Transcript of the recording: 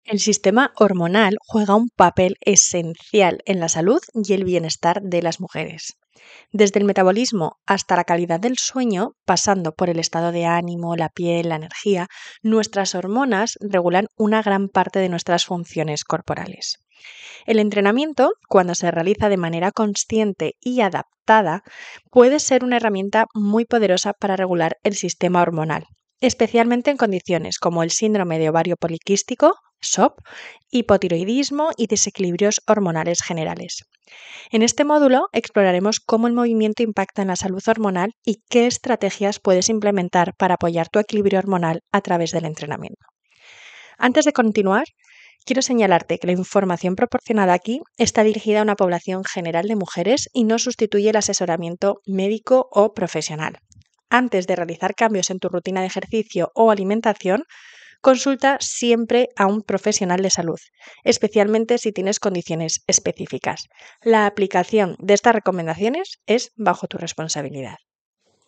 El sistema hormonal juega un papel esencial en la salud y el bienestar de las mujeres. Desde el metabolismo hasta la calidad del sueño, pasando por el estado de ánimo, la piel, la energía, nuestras hormonas regulan una gran parte de nuestras funciones corporales. El entrenamiento, cuando se realiza de manera consciente y adaptada, puede ser una herramienta muy poderosa para regular el sistema hormonal, especialmente en condiciones como el síndrome de ovario poliquístico, SOP, hipotiroidismo y desequilibrios hormonales generales. En este módulo exploraremos cómo el movimiento impacta en la salud hormonal y qué estrategias puedes implementar para apoyar tu equilibrio hormonal a través del entrenamiento. Antes de continuar, quiero señalarte que la información proporcionada aquí está dirigida a una población general de mujeres y no sustituye el asesoramiento médico o profesional. Antes de realizar cambios en tu rutina de ejercicio o alimentación, consulta siempre a un profesional de salud, especialmente si tienes condiciones específicas. La aplicación de estas recomendaciones es bajo tu responsabilidad.